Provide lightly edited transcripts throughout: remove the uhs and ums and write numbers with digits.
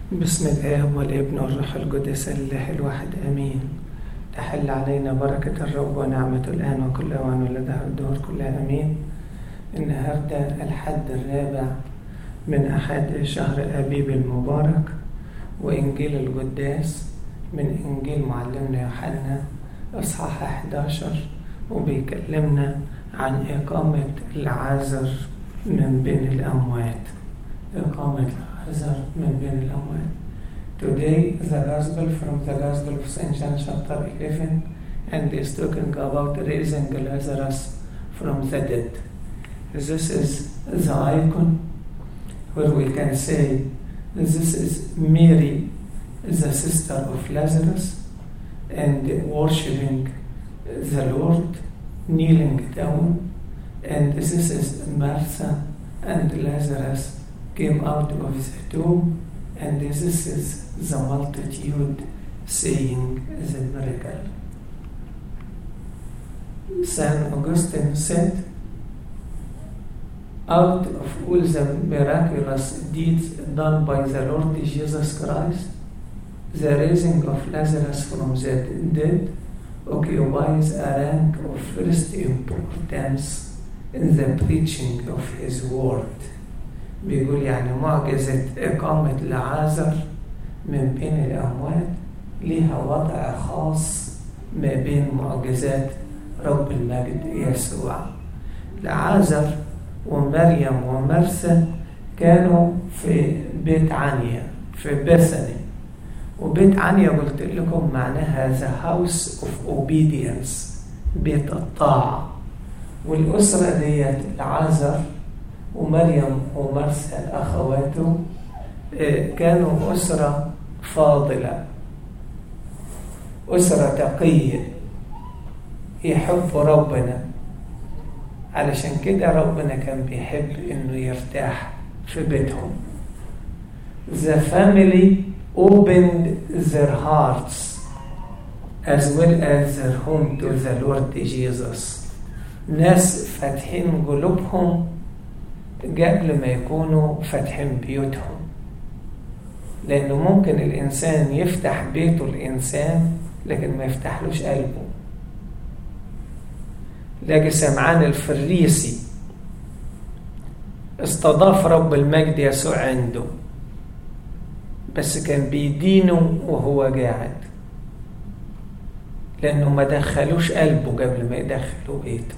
بسم الآب والابن والروح القدس الإله الواحد آمين. تحل علينا بركة الرب ونعمته الآن وكل أوان ولدها الدهور كلها آمين. النهاردة الحد الرابع من أحد شهر أبيب المبارك، وإنجيل القداس من إنجيل معلمنا يوحنا إصحاح 11، وبيكلمنا عن إقامة العازر من بين الأموات. إقامة العازر من بين الأموات. Today the gospel from the Gospel of St. John chapter 11, and is talking about raising Lazarus from the dead. This is the icon where we can say this is Mary, the sister of Lazarus, and worshiping the Lord, kneeling down, and this is Martha and Lazarus came out of the tomb, and this is the multitude saying the miracle. Saint Augustine said, out of all the miraculous deeds done by the Lord Jesus Christ, the raising of Lazarus from the dead occupies a rank of first importance in the preaching of his word. بيقول يعني معجزة إقامة لعازر من بين الأموات لها وضع خاص ما بين معجزات رب المجد يسوع. لعازر ومريم ومرثا كانوا في بيت عنيا في بثني، وبيت عنيا قلت لكم معناها the house of obedience، بيت الطاعة. والأسرة ديت لعازر ومريم ومرثا أخواته كانوا أسرة فاضلة، أسرة تقية يحبوا ربنا. علشان كده ربنا كان بيحب إنه يرتاح في بيتهم. The family opened their hearts as well as their home to the Lord Jesus. ناس فاتحين قلوبهم قبل ما يكونوا فاتحين بيوتهم، لأنه ممكن الإنسان يفتح بيته الإنسان لكن ما يفتحلوش قلبه. لاقي سمعان الفريسي استضاف رب المجد يسوع عنده، بس كان بيدينه وهو قاعد، لأنه ما دخلوش قلبه قبل ما يدخلوا بيته.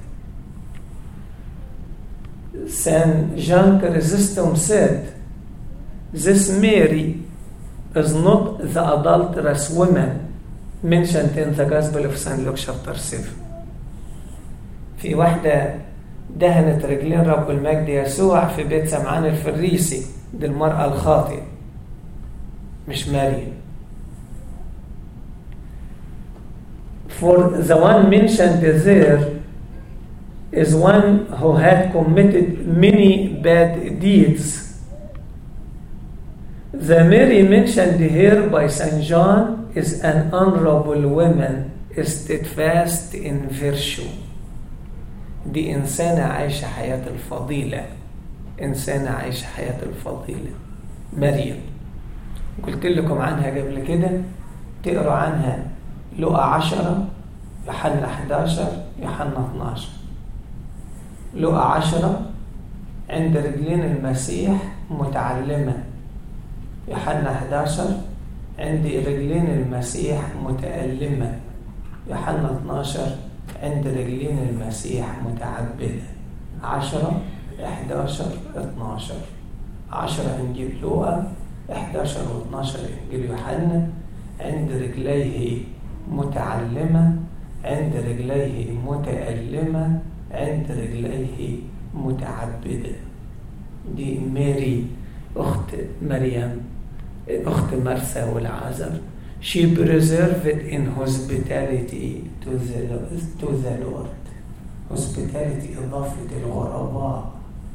Saint John Chrysostom said, this Mary is not the adulterous woman mentioned in the Gospel of St. Luke chapter 7. في واحدة دهنت رجلين رب المجد يسوع في بيت سمعان الفريسي، دي المرأة الخاطئة مش مريم. For the one mentioned there is one who had committed many bad deeds. The Mary mentioned here by St. John is an honorable woman, steadfast in virtue. دي إنسانة عايشة حياة الفضيلة، إنسانة عايشة حياة الفضيلة مريم. قلت لكم عنها قبل كده، تقروا عنها لقى 10، يوحنا 11، يوحنا 12. لقى 10 عند رجلين المسيح متعلمة، يوحنا 11 عند رجلين المسيح متألمة، يوحنا 12 عند رجلين المسيح متعبدة. 10 11 12، 10 إنجيل لوقا، 11 و12 إنجيل يوحنا. عند رجليه متعلمة، عند رجليه متألمة، عند رجليه متعبدة. دي ماري أخت مريم، أخت مرثا والعازر. She preserved in hospitality to the Lord. Hospitality إضافة الغرباء،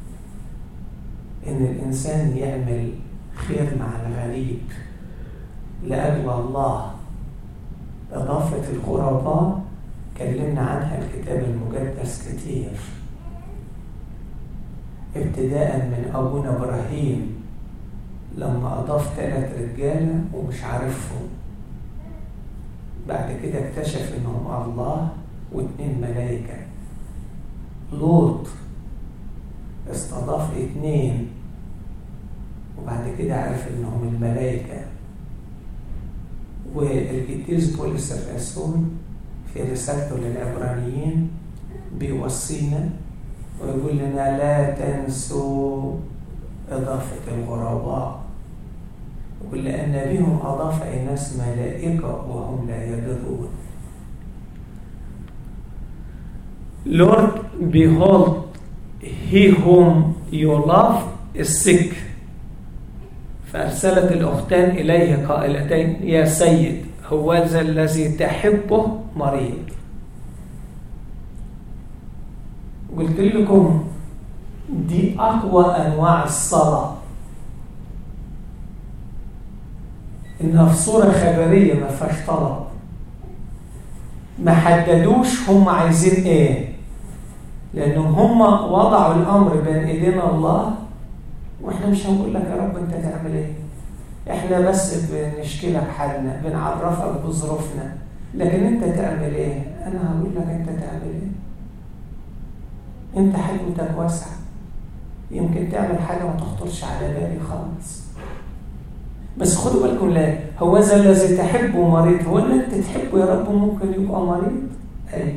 إن الإنسان يعمل خير مع الغريب لأجل الله. إضافة الغرباء كلمنا عنها الكتاب المقدس كتير، ابتداء من أبونا إبراهيم لما أضاف 3 رجالة ومش عارفهم، بعد كده اكتشف إنهم الله و2 ملائكة. لوط استضاف 2 وبعد كده عرف إنهم الملائكة. والقديس بولس الرسول في رسالته للعبرانيين بيوصينا ويقول لنا لا تنسوا إضافة الغرباء، يقول لأن بهم أضاف ناس ملائكة وهم لا يدرون. Lord, behold, he whom you love is sick. فأرسلت الأختان إليه قائلتين يا سيد هو ذا الذي تحبه مريض. قلت لكم دي أقوى أنواع الصلاة، إنها في صورة خبرية ما فيهاش طلب، ما حددوش هم عايزين إيه، لأنهم هم وضعوا الأمر بين إيدينا الله، وإحنا مش هنقول لك يا رب أنت تعمل إيه، إحنا بس بنشكي لك حالنا، بنعرفك بظروفنا، لكن أنت تعمل إيه؟ أنا هقول لك أنت تعمل إيه. أنت حكمتك واسعة، يمكن تعمل حاجة ما تخطرش على بالي خالص، بس خدوا بالكم لا هو ذا الذي تحبه مريض. هو اللي أنت تحبه يا رب ممكن يبقى مريض؟ أي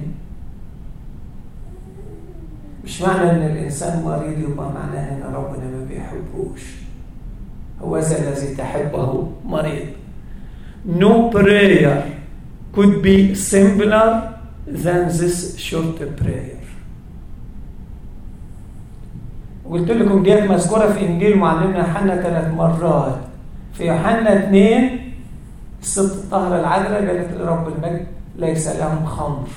مش معنى أن الإنسان مريض يبقى معناه أن ربنا ما بيحبوش. هو ذا الذي تحبه مريض. No prayer could be simpler than this short prayer. قلت لكم ديت مذكورة في إنجيل معلمنا يوحنا 3 مرات. في يوحنا 2 الست الطاهرة العذراء قالت لرب المجد ليس لهم خمر.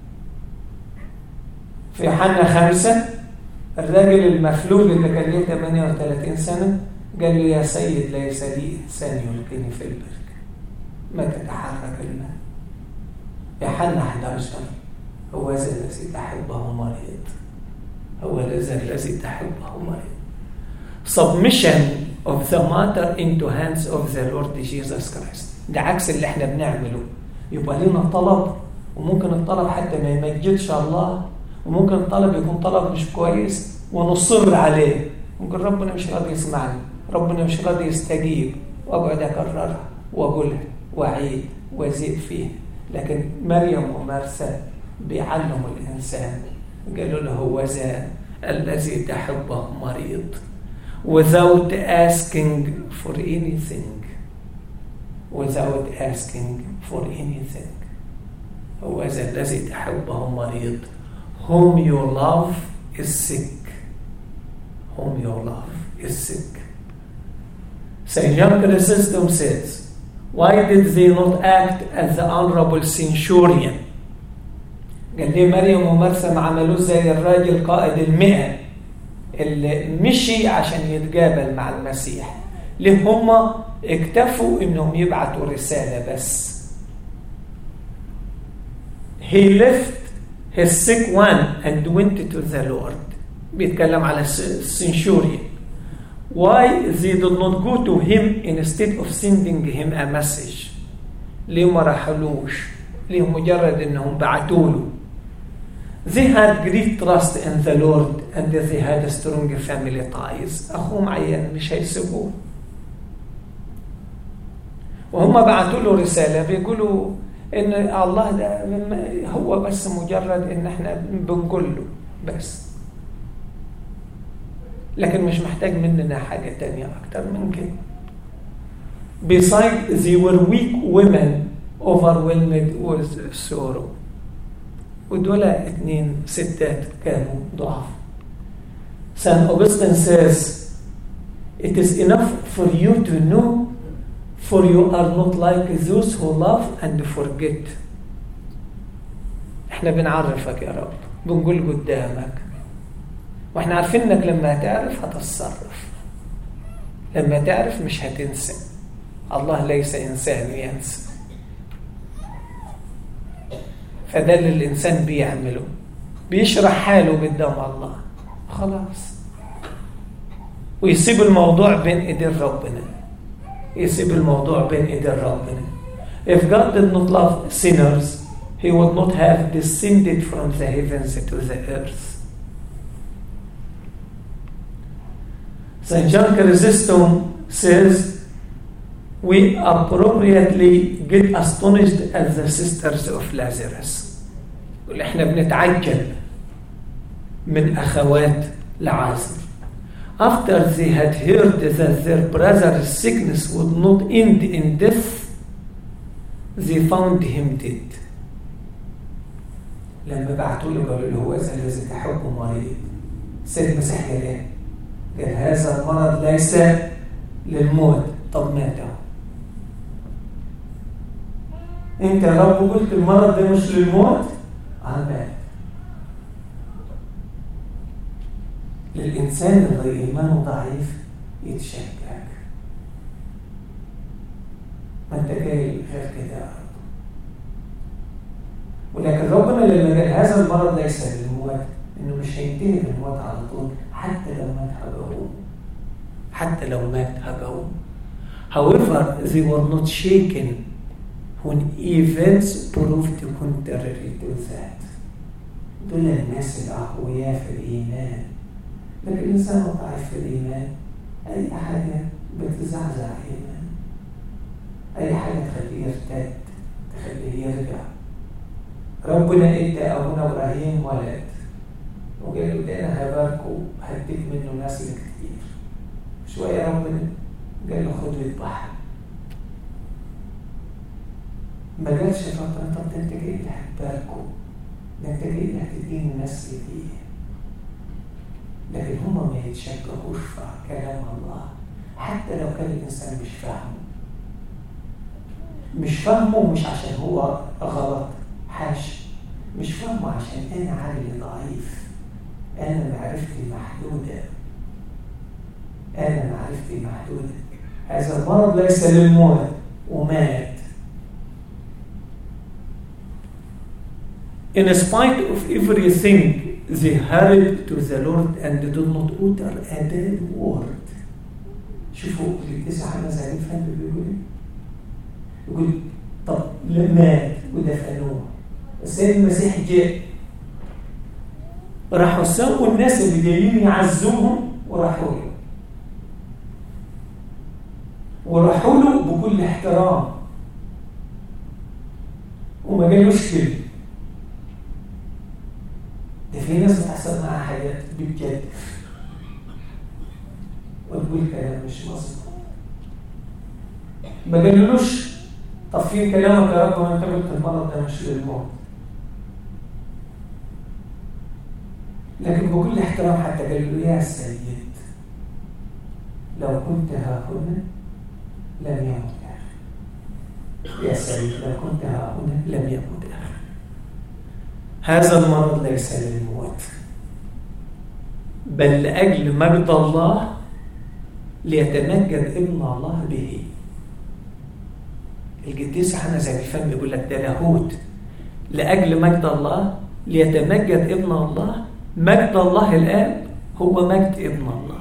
في يوحنا 5 الراجل المفلوج اللي كان له 38 سنة قال لي يا سيد ليس لي إنسان يلقيني في البركة ما تتحرك الماء. يوحنا 11 هو ذا الذي تحبه مريض. هو ذا الذي تحبه مريض. Submission of the matter into hands of the Lord Jesus Christ. ده عكس اللي احنا بنعمله. يبقى لنا طلب، وممكن الطلب حتى ما يمجدش الله، وممكن الطلب يكون طلب مش كويس ونصر عليه. ممكن ربنا مش راضي يسمعني، ربنا مش راضي يستجيب، واقعد اكررها واقولها واعيد وازيد فيه. لكن مريم ومرثا بيعلموا الانسان، قالوا له هو ذا الذي تحبه مريض without asking for anything. without asking for anything. هو ذا الذي تحبه مريض. whom you love is sick. whom you love is sick. St. John Chrysostom says, why did they not act as the honorable centurion? قال ليه مريم ومرثا ما عملوش زي الراجل قائد 100 اللي مشي عشان يتقابل مع المسيح؟ ليه هم اكتفوا انهم يبعتوا رسالة بس؟ He left his sick one and went to the Lord. بيتكلم على السنشوريان. Why they did not go to him instead of sending him a message? ليه ما راحلوش؟ ليه مجرد انهم بعتوله؟ They had great trust in the Lord and they had strong family ties. أخوهم عيان مش هيسيبوه. وهم بعتوا له رسالة بيقولوا إن الله ده هو بس مجرد إن إحنا بنقول له بس، لكن مش محتاج مننا حاجة تانية أكتر من كده. Besides, they were weak women overwhelmed with sorrow. ودول 2 ستات كانوا ضعف. Saint Augustine says, it is enough for you to know, for you are not like those who love and forget. احنا بنعرفك يا رب، بنقول قدامك، واحنا عارفين انك لما تعرف هتتصرف، لما تعرف مش هتنسى. الله ليس انسان ينسى. فده اللي الإنسان بيعمله، بيشرح حاله قدام الله خلاص، ويسيب الموضوع بين إيدين ربنا. يسيب الموضوع بين ايدين ربنا. If God did not love sinners, He would not have descended from the heavens to the earth. St. John Chrysostom says, we appropriately get astonished at the sisters of Lazarus. احنا بنتعجب من أخوات لعازر. After they had heard that their brother's sickness would not end in death, they found him dead. لما بعتوا له قالوا له هو الذي تحبه مريض. سيد المسيح قال ايه؟ قال هذا المرض ليس للموت. طب ماته. انت يا رب قلت المرض ده مش للموت؟ مات. للإنسان اللي إيمانه ضعيف يتشكك. ما انت جاي غير كده. ولكن ربنا لما قال هذا المرض ليس للموت، انه مش هينتهي بالموت على طول، حتى لو مات هجوم. حتى لو مات هجوم. However, they were not shaken when events proved contrary to that. دول الناس الأقوياء في الإيمان. لكن الإنسان ضعيف في الإيمان، أي حاجة بتزعزع إيمان، أي حاجة تخليه يرتد، تخليه يرجع. ربنا ادى أبونا إبراهيم ولد وقال له ده أنا هباركه هديك منه نسل كتير. شوية ربنا قال له خد واذبحه. ما قالش فترة طب انت جاي اللي هتباركه، ده انت جاي اللي هتديني نسل فيه. لكن هما ما يتشجعوش في كلام الله حتى لو كان الإنسان مش فاهمه مش عشان هو غلط، حاشا، مش فاهمه عشان أنا عقلي ضعيف، أنا معرفتي محدودة، هذا المرض ليس للموت ومات. In spite of everything, they hurried to the Lord and did not utter a dead word. شوفوا التسعة حمزة فهم يقول طب مات ودفنوه. السيد المسيح جاء، راحوا سووا الناس اللي جايين يعزوهم وراحوا له بكل احترام وما قالوش كده. ده في ناس بتحصل معها حاجات بجد وتقول كلام مش مظبوط، ما قالولوش طب في كلامك يا رب وانت قلت المرض ده مش للموت، لكن بكل احترام حتى قال له يا سيد لو كنت هاهنا لم يمت أخي. يا سيد لو كنت هاهنا لم يمت أخي. هذا المرض ليس للموت بل لأجل مجد الله ليتمجد ابن الله به. القديس حنا زي الفم يقول لك ده لاهوت لأجل مجد الله ليتمجد ابن الله. مجد الله الآب هو مجد ابن الله.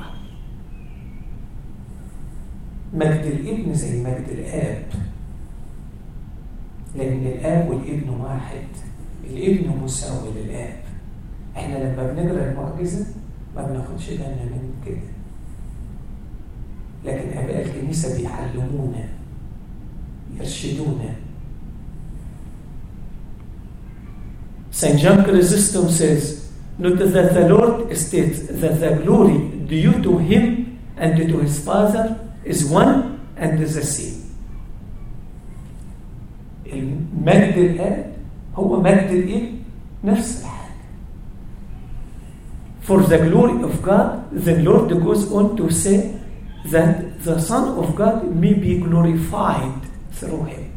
مجد الابن زي مجد الآب، لأن الآب والابن واحد، الابن مساوي للآب. احنا لما بنقرأ المعجزة ما بناخدش بالنا من كده، لكن آباء الكنيسة بيعلمونا يرشدونا. St. John Chrysostom says, note that the Lord states that the glory due to him and to his Father is one and the same. المجد الآب هو مجد الابن نفس الحاجة. For the glory of God, the Lord goes on to say that the Son of God may be glorified through him.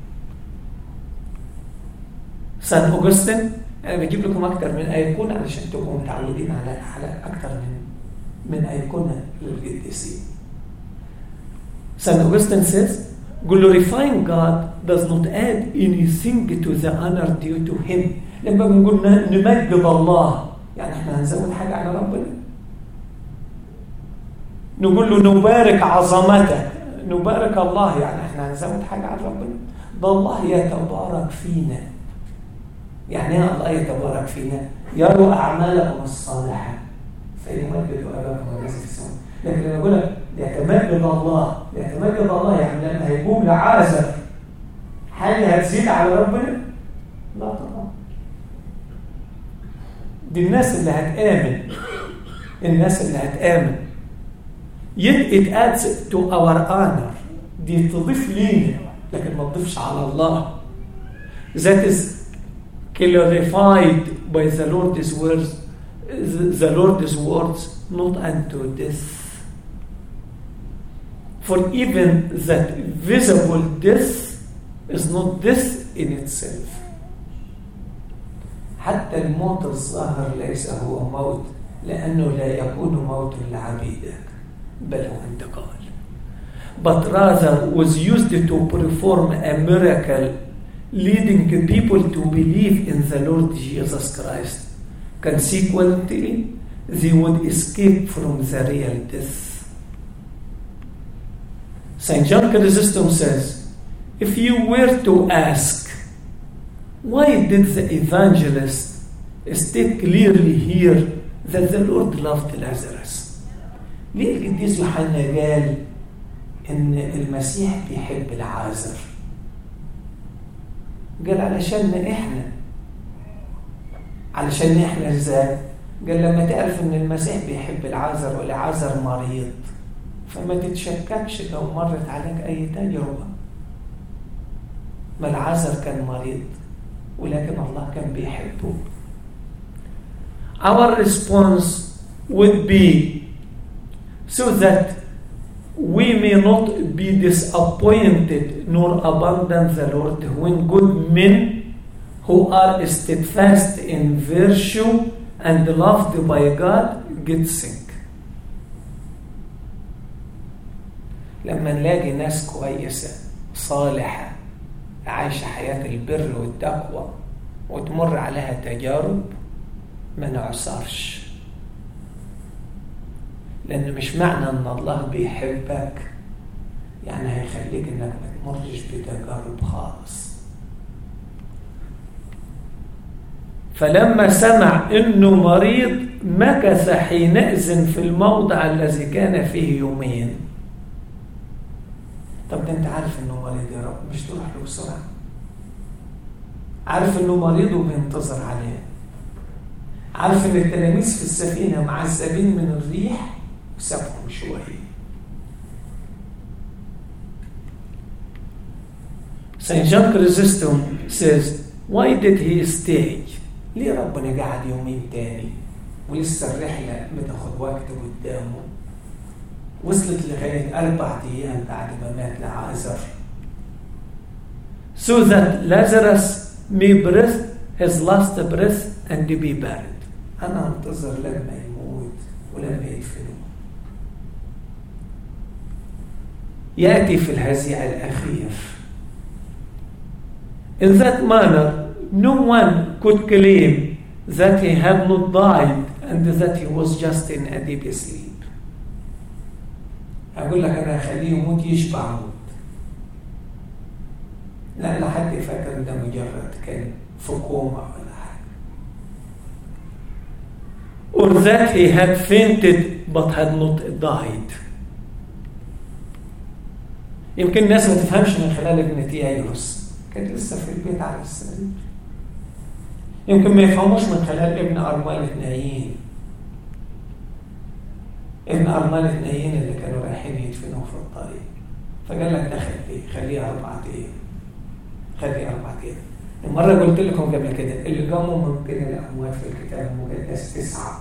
St. Augustine، أنا بجيب لكم أكتر من أيقونة علشان تبقوا متعودين على أكتر من أيقونة للقديسين. St. Augustine says, glorifying God does not add anything to the honor due to him. لما بنقول نمجد الله يعني احنا هنزود حاجة على ربنا، نقول له نبارك عظمتك، نبارك الله يعني احنا هنزود حاجة على ربنا؟ ده الله يتبارك فينا. يعني ايه الله يتبارك فينا؟ يروا أعمالكم الصالحة فيمجدوا أباكم الذي في السماء. لكن لما يقول لك يتمجد الله، يتمجد الله يعني لما هيقوم لعازر حاجة هتزيد على ربنا؟ لا طبعا. دي الناس اللي هتآمن، الناس اللي هتآمن. Yet it adds to our honor. دي تضيف لينا لكن ما تضيفش على الله. That is clarified by the Lord's words, the Lord's words, not unto death. For even that visible death is not death in itself. حتى الموت الظاهر ليس هو موت، لأنه لا يكون موت لعبيدك بل هو انتقال. But rather was used to perform a miracle leading people to believe in the Lord Jesus Christ. Consequently, they would escape from the real death. St. John Chrysostom says, if you were to ask, why did the evangelist state clearly here that the Lord loved Lazarus? ليه القديس يوحنا قال إن المسيح بيحب العازر؟ قال علشان إحنا إزاي؟ قال لما تعرف إن المسيح بيحب العازر والعازر مريض فما تتشككش لو مرت عليك أي تجربة. ما العازر كان مريض ولكن الله كان بيحبه. Our response would be so that we may not be disappointed nor abandon the Lord when good men who are steadfast in virtue and loved by God get sick. لما نلاقي ناس كويسة صالحة عايشة حياة البر والتقوى وتمر عليها تجارب ما نعصرش، لأن مش معنى أن الله بيحبك يعني هيخليك أنك ما تمرش بتجارب خالص. فلما سمع أنه مريض مكث حينئذ في الموضع الذي كان فيه يومين. طب ده أنت عارف أنه مريض يا رب، مش تروح له بسرعة؟ عارف أنه مريض وبينتظر عليه، عارف أن التلاميذ في السفينة معذبين من الريح وسابهم شوية. St. John Chrysostom says, why did he stay? ليه ربنا قاعد يومين تاني ولسه الرحلة بتاخد وقت قدامه؟ وصلت لغاية 4 أيام بعد ما مات لعازر. So that Lazarus may breathe his last breath and be buried. أنا أنتظر لما يموت ولما يدفنه. يأتي في الهزيع الأخير. In that manner, no one could claim that he had not died and that he was just in a deep sleep. أقول لك أنا أخليه يموت يشبع موت. لا حد يفكر ده مجرد كان في كوما ولا حاجة. Or that he had fainted but had not died. يمكن الناس ما تفهمش من خلال ابن تيايروس كان لسه في البيت على السرير. يمكن ما يفهموش من خلال ابن أرملة نايين. ابن أرملة نايين اللي كانوا رايحين يدفنوه في الطريق. فقال لك ده خليه 4 أيام. خليه 4 أيام. المرة قلت لكم قبل كده اللي قاموا من بين الأموات في الكتاب المقدس 9.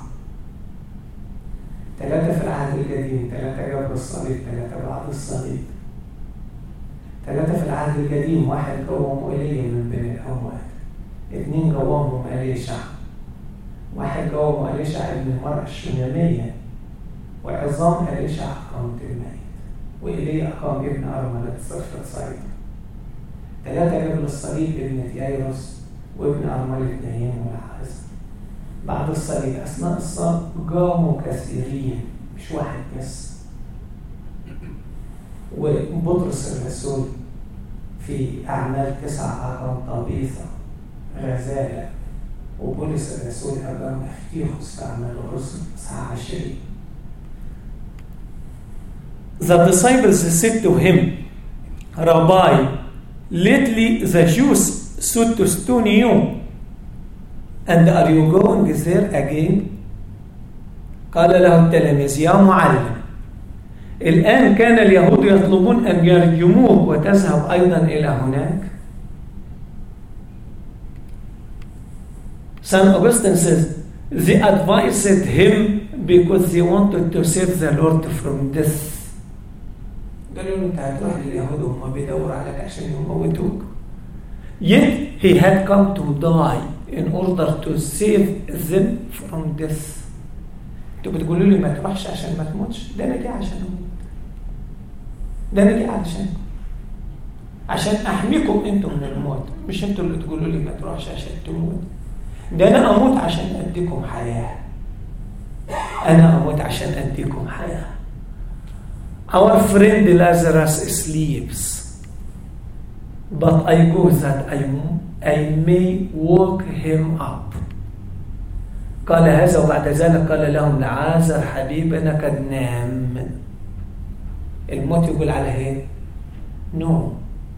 3 في العهد القديم، 3 قبل الصليب، 3 بعد الصليب. 3 في العهد القديم، 1 قوم إيليا من بين الأموات، 2 قومهم أليشع، 1 قوم أليشع ابن المرأة الشنامية، وعظام أليشع أقامت الميت، وإيليا أقام ابن أرملة صرفة صيدا. 3 قبل الصليب ابن تيايروس وابن أرملة نايين والعازر. بعد الصليب أثناء الصلب قاموا كثيرين مش 1 بس. وبطرس الرسول في أعمال 9 أقام طبيثة غزالة، وبولس الرسول أقام أفتيخوس في أعمال الرسل 19. The disciples said to him, Rabbi, lately the Jews sought to stone you, and are you going there again? قال له التلاميذ يا معلم، الآن كان اليهود يطلبون أن يرجموك وتذهب أيضا إلى هناك. St. Augustine says, they advised him because they wanted to save the Lord from death. قالوا له أنت هتروح لليهود وهم بيدوروا عليك عشان يموتوك. Yet he had come to die in order to save them from death. انتوا بتقولوا لي ما تروحش عشان ما تموتش، ده انا جاي عشان اموت، ده انا جاي عشان احميكم انتوا من الموت، مش انتوا اللي تقولوا لي ما تروحش عشان تموت. ده انا اموت عشان اديكم حياه، انا اموت عشان اديكم حياه. Our friend Lazarus sleeps, but I go that I may wake him up. قال هذا وبعد ذلك قال لهم لعازر حبيبنا قد نام. الموت يقول على ايه؟ نوم.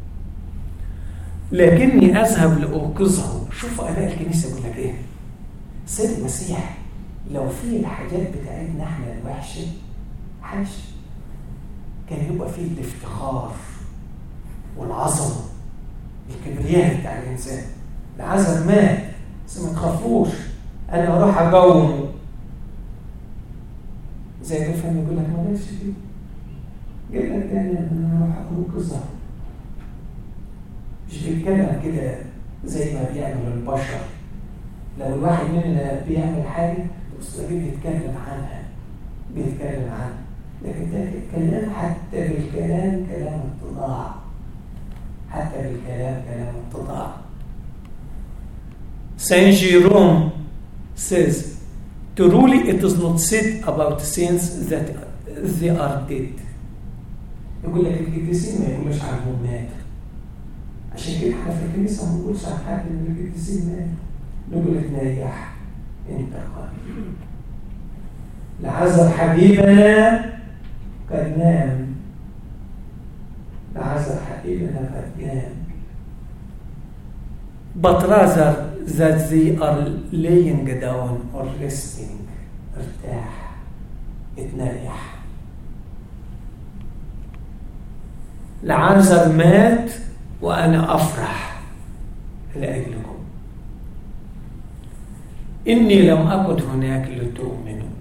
لكني اذهب لاوقظه. شوفوا اباء الكنيسه يقول لك ايه؟ سيد المسيح لو في الحاجات بتاعتنا احنا الوحشه حاجه كان يبقى فيه الافتخار والعظمه الكبرياء بتاع الانسان. لعازر مات بس ما تخافوش انا اروح اقومه. زي ده فهم يقول لك ما قالش كده، قال لك تاني انا اروح انقذها. مش بيتكلم كده زي ما بيعمل البشر. لو الواحد مننا بيعمل حاجه تلاقيه بيتكلم عنها لكن ده الكلام حتى بالكلام كلام اتضاع، Saint Jerome says, truly it is not said about saints that they are dead. يقول لك القديسين ما يقولوش عنهم مات. عشان كده احنا في الكنيسه ما بنقولش عن حد من القديسين مات، نقول لك نريح انت قائم. لعازر حبيبنا قد نام. But rather that they are laying down or resting. ارتاح، اتنريح. لعازر مات وأنا أفرح لأجلكم. إني لم أكن هناك لتؤمنوا.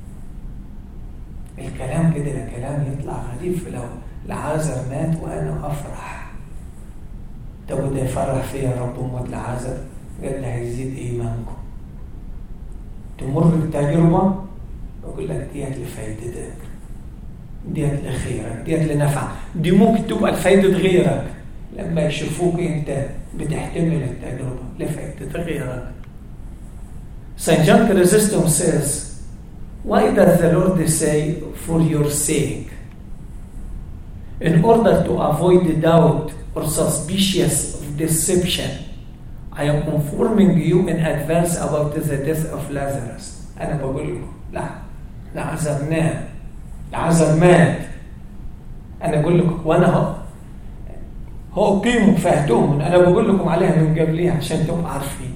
الكلام كده الكلام يطلع غريب في الأول. لعازر مات وأنا أفرح. طب وده يفرح فيا يا رب موت لعازر؟ قال لي هيزيد إيمانكم. تمر بالتجربة بقول لك ديت لفايدتك، ديت لخيرك، ديت لنفع. دي ممكن تبقى لفايدة غيرك لما يشوفوك أنت بتحتمل التجربة لفايدة غيرك. Saint John Chrysostom says, why does the Lord say for your sake? In order to avoid doubt or suspicious of deception, I am informing you in advance about the death of Lazarus. أنا بقول لكم لا لعازر نام، لعازر مات. أنا بقول لكم وأنا هو قيمة فهتهم، أنا بقول لكم عليها من قبلها عشان تبقوا عارفين.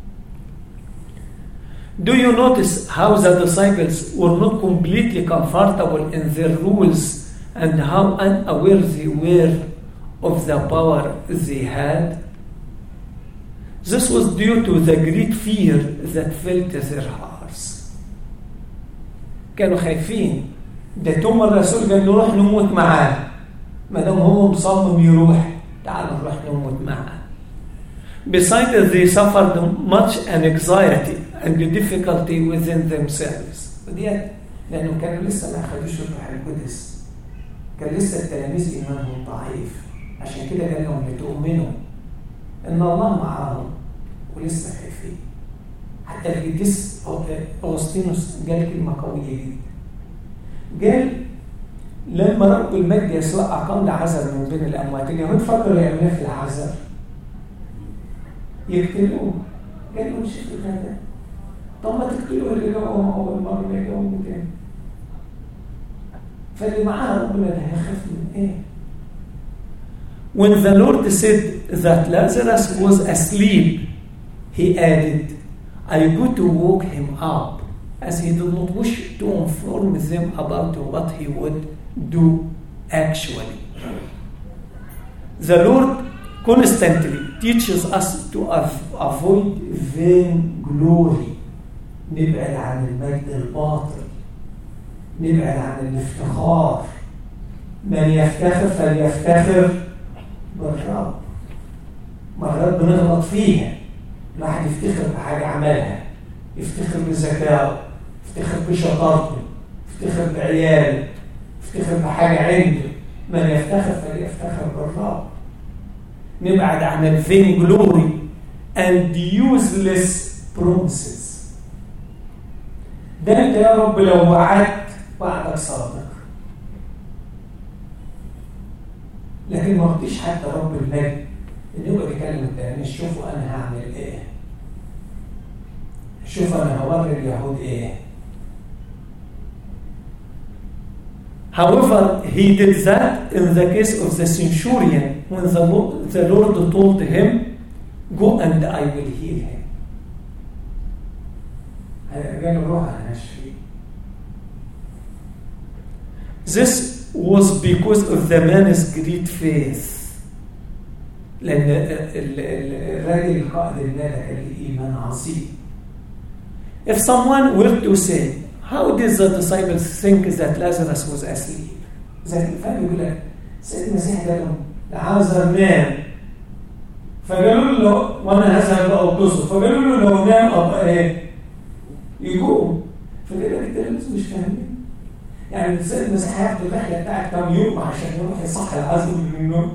Do you notice how the disciples were not completely comfortable in their rules and how unaware they were of the power they had? This was due to the great fear that filled their hearts. كانوا خايفين. ده توما الرسول قال له روح نموت معاه. ما دام هو مصمم يروح تعالوا نروح نموت معاه. Besides, they suffered much anxiety and difficulty within themselves. وديت لأنهم كانوا لسه ما أخذوش الروح القدس. كان لسه التلاميذ إيمانهم ضعيف. عشان كده قال لهم لتؤمنوا إن الله معاهم ولسه خايفين. حتى القديس أغسطينوس قال كلمة قوية جدا. قال لما رب المجد يسوع أقام لعازر من بين الأموات، اليهود فكروا يعملوا في العازر يقتلوه. قالوا مش هذا، طب ما تقتلوه اللي جاوهم أول مرة ما يجاوهم تاني. فاللي معاه ربنا ده هيخاف من إيه؟ When the Lord said that Lazarus was asleep, he added, I go to wake him up, as he did not wish to inform them about what he would do actually. The Lord constantly teaches us to avoid vain glory. نبعد عن المجد الباطل، نبعد عن الافتخار. من يفتخر فليفتخر بالرب. مرات بنغلط فيها، الواحد يفتخر بحاجة عملها، يفتخر بذكائه، يفتخر بشطارته، يفتخر بعياله، يفتخر بحاجة عنده. من يفتخر فليفتخر بالرب. نبعد عن الفين جلوري and useless promises. ده انت يا رب لو وعدت وعدك صادق، لكن ما رضيش حتى رب المجد ان يبقى بيكلم التاني. شوفوا انا هعمل ايه، شوف انا هوري اليهود ايه. However, he did that in the case of the centurion when the Lord told him, go and I will heal him. قال روح أنا أشفي. This was because of the man's great faith. لأن الراجل قائد الملك الإيمان عظيم. If someone were to say, how did the disciples think that Lazarus was asleep? زي الفهم يقول لك سيد المسيح قال لهم لعازر نام، فقالوا له وانا هذهب اوقظه، فقالوا له لو نام ابقى ايه؟ يقوم. فقال لك التلاميذ مش فاهمين، يعني السيد المسيح هياخد الرحله بتاعت كام يوم عشان يروح يصحي العازر من النوم؟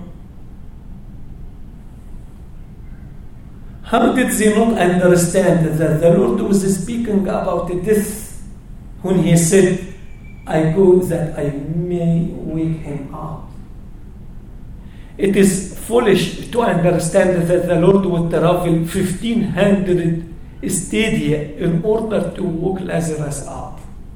How did they not understand that the Lord was speaking about death when he said, I go that I may wake him up? It is foolish to understand that the Lord would travel 1,500 stadia in order to wake Lazarus up.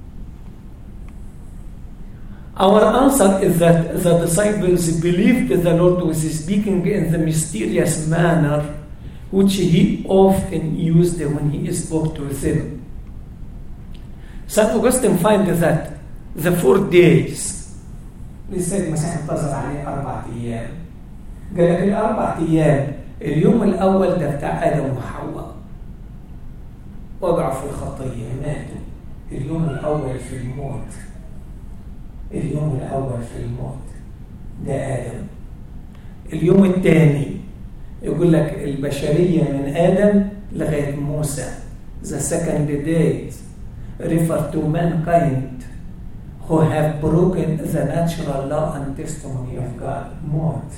Our answer is that the disciples believed the Lord was speaking in the mysterious manner which he often used when he spoke to them. St. Augustine finds that the 4 days السيد المسيح انتظر عليه 4 أيام. قال لك 4 أيام، اليوم الأول ده بتاع آدم وحواء، وقعوا في الخطية ماتوا. اليوم الأول في الموت، اليوم الأول في الموت ده آدم. اليوم الثاني يقول لك البشرية من آدم لغاية موسى. The second days refer to mankind who have broken the natural law and testimony of God. موت،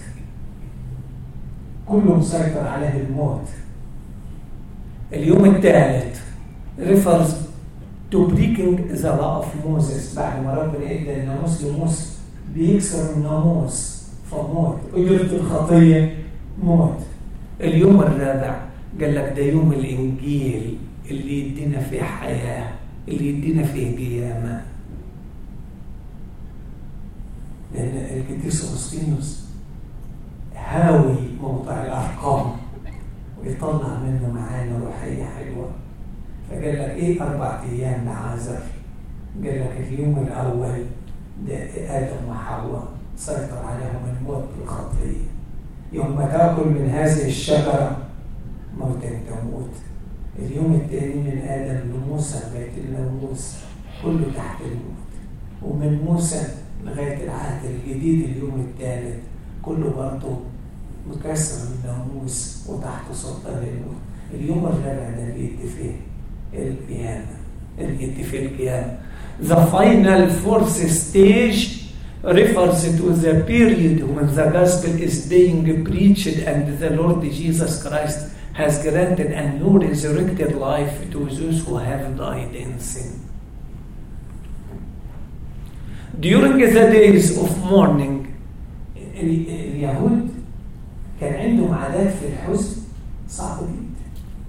كله مسيطر عليه الموت. اليوم الثالث refers to breaking the law of Moses. بعد ما ربنا ادى الناموس لموسى بيكسر الناموس فموت، أجرة الخطية موت. اليوم الرابع قال لك ده يوم الإنجيل اللي يدينا فيه حياة، اللي يدينا فيه قيامة. لأن القديس أغسطينوس هاوي موضع الأرقام ويطلع منه معاني روحية حلوة. فقال لك إيه 4 أيام لعازر؟ قال لك اليوم الأول ده آدم وحواء سيطر عليهم الموت بالخطية. يوم ما تأكل من هذه الشجرة موتا تموت. اليوم الثاني من آدم لموسى لغاية الناموس كله تحت الموت، ومن موسى لغاية العهد الجديد اليوم الثالث كله برضه مكسر الناموس وتحت سلطان الموت. اليوم الرابع ده اللي يدي فيه القيامة، اللي يدي فيه القيامة. The final 4th stage refers to the period when the gospel is being preached and the Lord Jesus Christ has granted a new resurrected life to those who have died in sin. during the days of mourning اليهود كان عندهم عادات في الحزن صعبة جدا.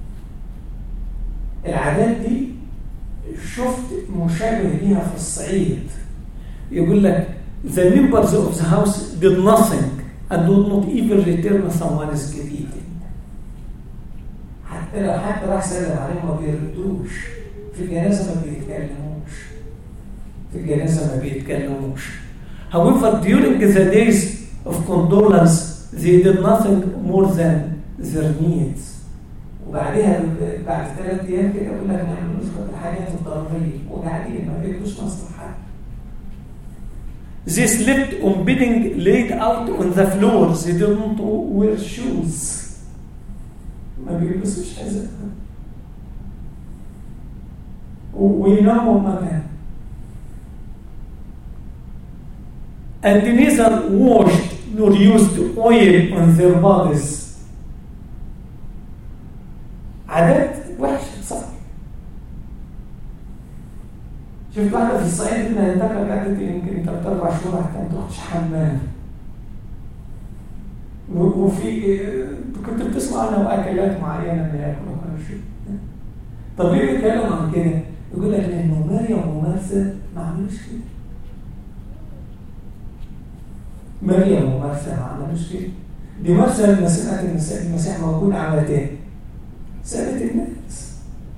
العادات دي شفت مشابه ليها في الصعيد. يقول لك the members of the house did nothing and would not even return someone's greeting. حتى لو حد راح سلم عليهم ما بيردوش. في الجنازة ما بيتكلموش. However, during the days of condolence they did nothing more than their needs. وبعدها بعد 3 أيام كده يقول لك نحن نذكر الحاجات الضرورية وقاعدين ما بيدوش مصلحة. They slept on bedding laid out on the floor. They didn't wear shoes. ما بيلبسوش حذاء ويناموا مكان. And neither washed nor used oil on their bodies. عادات وحشة صح. شفت واحدة في الصعيد هنا انتقل قعدت يمكن 3-4 شهور حتى ما تروحش حمام. وفي كنت بتسمع عنها واكلات معينة ما ياكلوا كل شيء. طب ليه بيتكلم عن كده؟ يقول لك لأنه مريم ومرثا ما عملوش كده. مريم ومرثا ما عملوش كده. دي مرثا لما سمعت المسيح موجود عملت ايه؟ سألت الناس.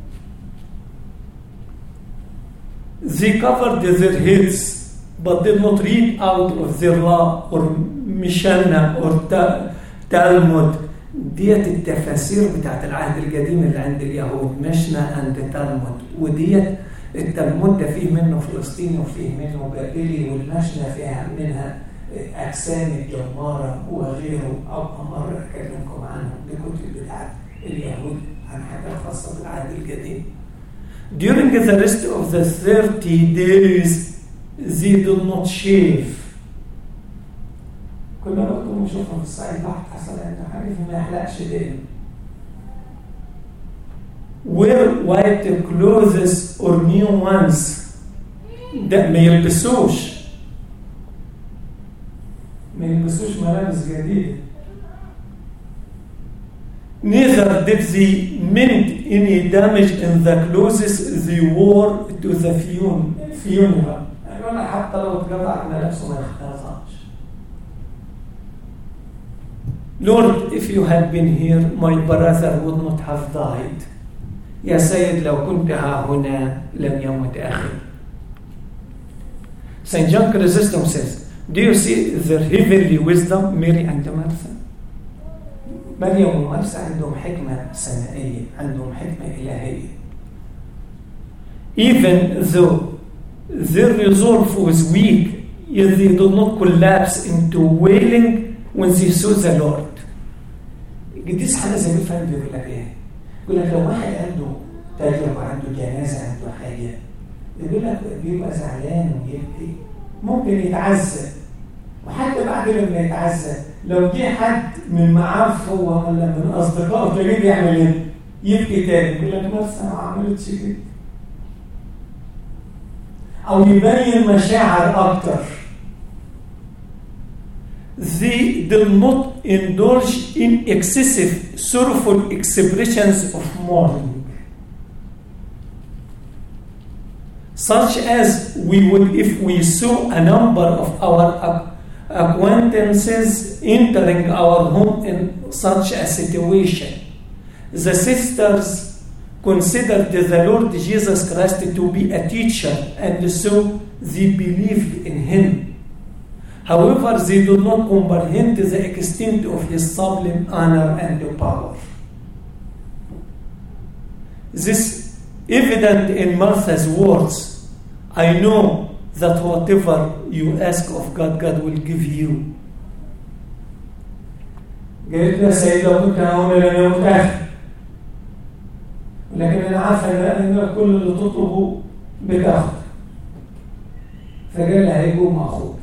They covered their heads but did not read out of their law or Mishnah or Talmud. ديت التفاسير بتاعت العهد القديم اللي عند اليهود مشنا عند تالمود. وديت التلمود ده فيه منه فلسطيني وفيه منه بابلي والمشنا فيها منها أجسام الجمارة وغيره. أول مرة أكلمكم عنهم بكتب بتاعت اليهود عن حاجة خاصة بالعهد القديم. During the rest of the 30 days they did not shave. كنا برضو نشوفهم في الصعيد واحد حصل عنده حاجة ما يحلقش دينه. Wear white clothes or new ones. ده ما يلبسوش ملابس جديدة. Neither did they mend any damage in the clothes they wore to the funeral. يعني حتى لو اتقطع ملابسه ما يختارش. Lord, if you had been here, my brother would not have died. يا سيد لو كنت ها هنا لم يمت أخي. Saint John Chrysostom says, do you see their heavenly wisdom, Mary and Martha? مريم ومرثا عندهم حكمة سمائية، عندهم حكمة إلهية. Even though their resolve was weak, yet they did not collapse into wailing when they saw the Lord. القديس حنا زي الفهم بيقول لك إيه؟ يقول لك لو واحد عنده تجربة، عنده جنازة، عنده حاجة، يقول لك بيبقى زعلان ويبكي، ممكن يتعزى. وحتى بعد لما يتعزى لو جه حد من معارفه ولا من اصدقائه تلاقيه بيعمل ايه؟ يبكي تاني يقول لك مرثا ما عملتش كده، او يبين مشاعر اكتر. They did not indulge in excessive sorrowful expressions of mourning, such as we would if we saw a number of our acquaintances entering our home in such a situation. The sisters considered the Lord Jesus Christ to be a teacher, and so they believed in him. However, they did not comprehend the extent of his sublime honor and power. This evident in Martha's words, I know that whatever you ask of God, God will give you. قالت له سيدة كنت هون لن يموت أخي، لكن أنا عارفة أن كل اللي تطلبه بتاخد. فقال لها هيقوم أخوك.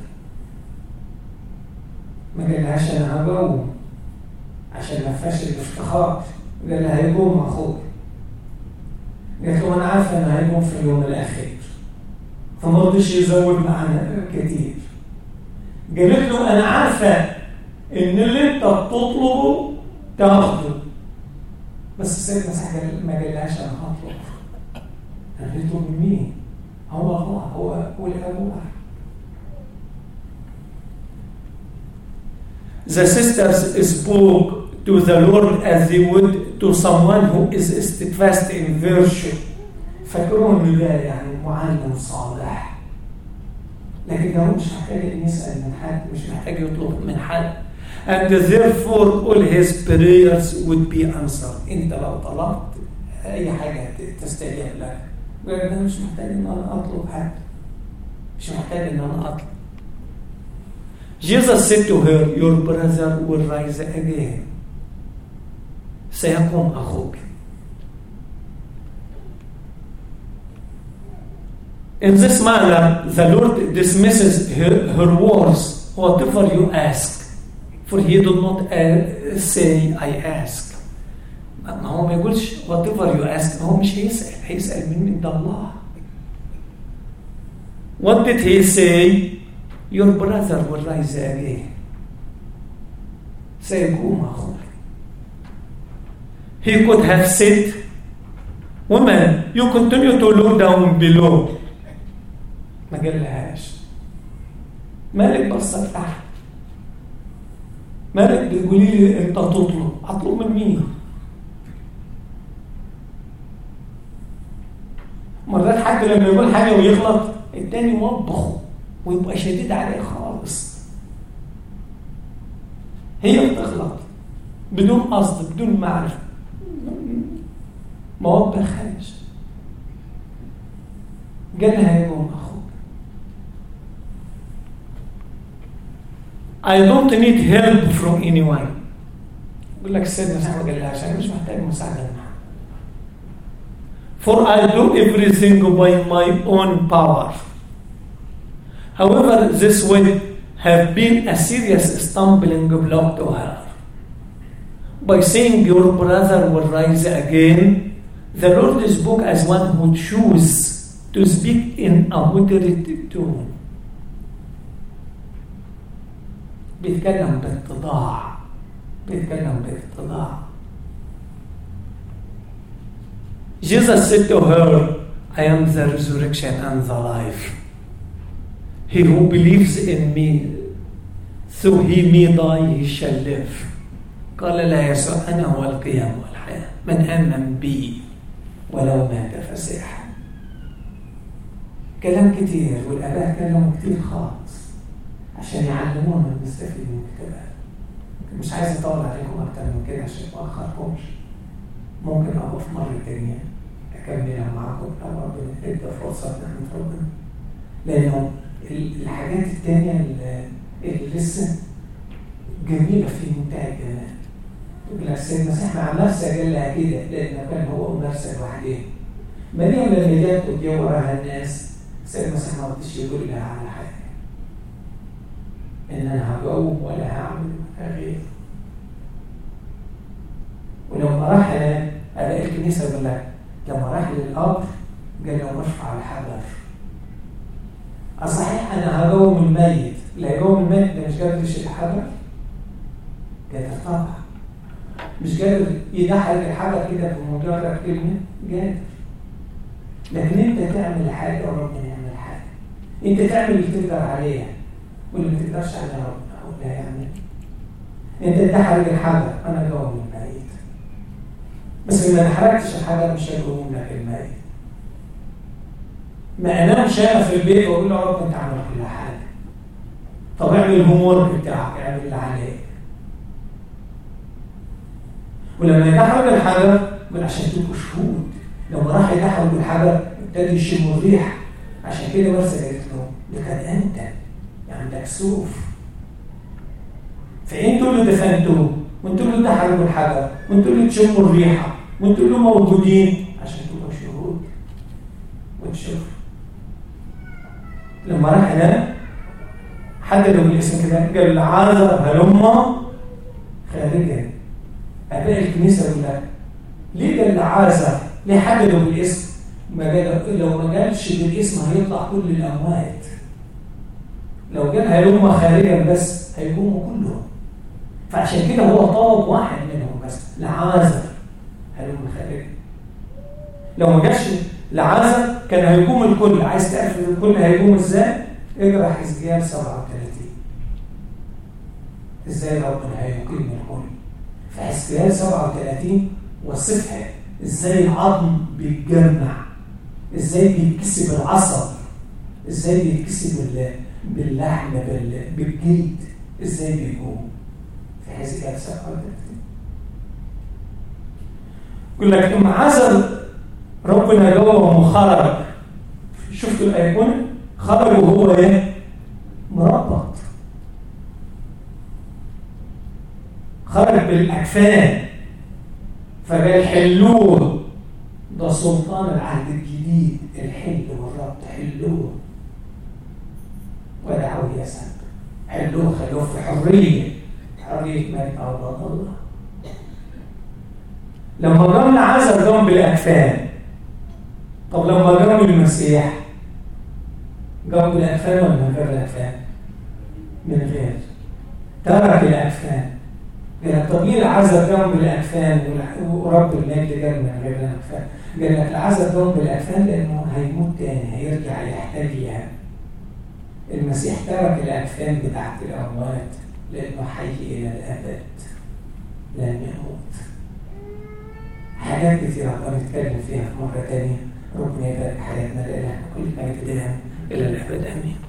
ما قالهاش أنا هقوم عشان ما فيهاش الافتخار. قال لها هيقوم أخوك. قالت له أنا عارفة أن هيقوم في اليوم الأخير. فما رضيش يزود معنا كتير. قالت له أنا عارفة إن اللي أنت بتطلبه تاخده، بس السيد المسيح ما قالهاش أنا هطلب. أنا قلت له من مين؟ هو الله، هو الأب. The sisters spoke to the Lord as they would to someone who is steadfast in virtue. فاكرون إن ده يعني معلم صالح، لكن هو مش محتاج إن يسأل من حد، مش محتاج يطلب من حد. And therefore all his prayers would be answered. أنت لو طلبت أي حاجة تستجيب لك. أنا مش محتاج إن أنا أطلب حد، مش محتاج إن أنا أطلب. Jesus said to her, your brother will rise again. سيقوم أخوك. In this manner, the Lord dismisses her words, whatever you ask, for he did not say, I ask. ما هو ما يقولش whatever you ask، هو مش هيسأل من الله. What did he say? Your brother will rise again. سيقوم أخوك. He could have said, woman, you continue to look down below. ما قالهاش. مالك بصت تحت؟ مالك بتقولي لي انت تطلب؟ اطلب من مين؟ مرات حد لما يقول حاجه ويغلط التاني يوبخه ويبقى شديد عليه خالص. هي بتغلط بدون قصد، بدون معرفه، ما وبخهاش. قالها يقوم اخوك. I don't need help from anyone. يقول لك السيد المسيح ما قالهاش أنا مش محتاج مساعدة من حد. For I do everything by my own power. However, this would have been a serious stumbling block to her. By saying your brother will rise again, the Lord spoke as one who chooses to speak in a moderate tone. بيتكلم باتضاع. Jesus said to her, I am the resurrection and the life. He who believes in me, though he may die, he shall live. قال لا يسوع أنا هو القيام والحياة، من آمن بي ولو مات فسيح. كلام كتير، والآباء كلموا كتير خالص عشان يعلمونا نستفيد من الكتاب. مش عايز اطول عليكم اكتر من كده عشان ما اخركمش. ممكن اقف مره تانيه اكملها معاكم لو ربنا ادى فرصه نحمد ربنا، لانه الحاجات التانيه اللي لسه جميله في منتهى الجمال. يقول لك السيد المسيح مع نفسه قال لها كده لانه كان هو مرسل وحده. مريم لما جت وجا وراها الناس السيد المسيح ما رضيش يقول لها على حاجه إن أنا هجاوب ولا هعمل غير. ولما راح أباء الكنيسة يقول لك لما راح للقبر قال له ارفع الحجر. صحيح أنا هجاوب الميت، لا يجاوب الميت ده مش قادر يشيل الحجر؟ قادر طبعا. مش قادر يدحرج الحجر كده بمجرد كلمة؟ قادر. لكن أنت تعمل حاجة وربنا يعمل حاجة. أنت تعمل اللي تقدر عليها. واللي ما تقدرش على ربنا أو لا يعمل. أنت تحرق الحجر، أنا جاوب الميت. بس لما تحرقتش الحجر مش هجاوب لك الميت. ما أنامش أنا في البيت وأقول له رب أنت عمل كل حاجة. طب اعمل الهومورك بتاعك، اعمل اللي عليك. ولما يتحرق الحجر من عشان تبقوا شهود. لما راح يتحرق الحجر ابتدى يشم الريح. عشان كده مرسى قالت له لقد أنت عندك سوف. فانتوا اللي دفنتوه وانتوا اللي تحرقوا الحجر وانتوا اللي تشموا الريحه وانتوا اللي موجودين عشان تبقوا شهود وتشوفوا. لما راح هنا حددوا بالاسم كده قال لعازر هلما خارجا. اباء الكنيسه يقول لك ليه قال لعازر؟ ليه حددوا بالاسم؟ لو ما جالش بالاسم هيطلع كل الأموات. لو جال هيقوموا خارجا بس هيقوموا كلهم. فعشان كده هو طلب واحد منهم بس، لعازر هيقوموا خارجا. لو ما جاش لعازر كان هيقوم الكل. عايز تعرف الكل هيقوم ازاي؟ اقرا حزقيال 37. ازاي ربنا هيقيم الكل؟ في حزقيال 37 وصفها ازاي العظم بيتجمع، ازاي بيتكسب العصب، ازاي بيتكسب باللحم بالجلد، ازاي بيقوم. في حزقيال 37 يقول لك لما عزل ربنا جوه وخرج. شفتوا الايقونه؟ خرج وهو ايه؟ مربط. خرج بالاكفان. فقال حلوه. ده سلطان العهد الجديد، الحل والربط. حلوه ودعوه يا سلام. حلوه، خلوه في حريه ملك أرض الله. لما قام لعازر قام بالاكفان. طب لما قام المسيح قام بالاكفان ولا من غير الاكفان؟ من غير. ترك الاكفان. قال لك طب ليه العازر قام بالاكفان ورب المجد قام من غير الاكفان؟ قال لك العازر قام بالاكفان لانه هيموت تاني، هيرجع يحتاج لها. المسيح ترك الاكفان بتاعت الاموات لانه حي الى الابد، لن يموت. حاجات كثيرة هنتكلم فيها في مرة تانية. ربنا يبارك حياتنا لإلهنا كل ما يبدأ إلى الأبد. آمين.